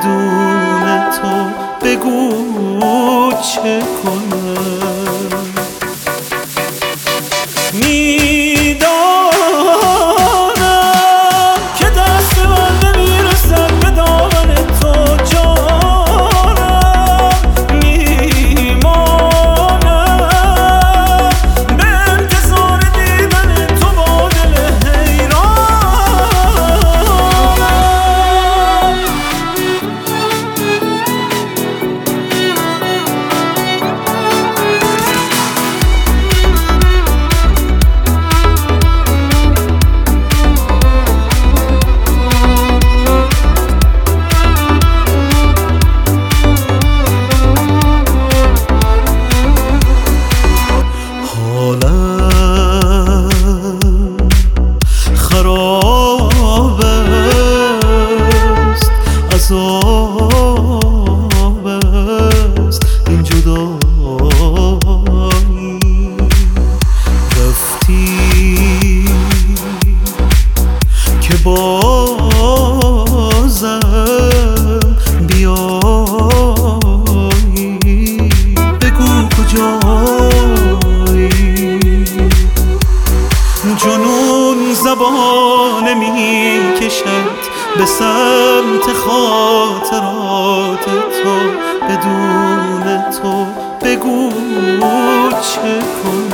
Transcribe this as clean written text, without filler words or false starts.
بدون تو بگو چه کنم. میدانم که دست من نمیرسد به دامن تو جانم، میمانم به انتظار دیدن تو با دل حیرانم. خراب است، عذاب است این جدایی. رفتی که بازم بیایی، بگو کجایی. جنون زبان می کشد به سمت خاطرات تو، بدون تو بگو چه کنم.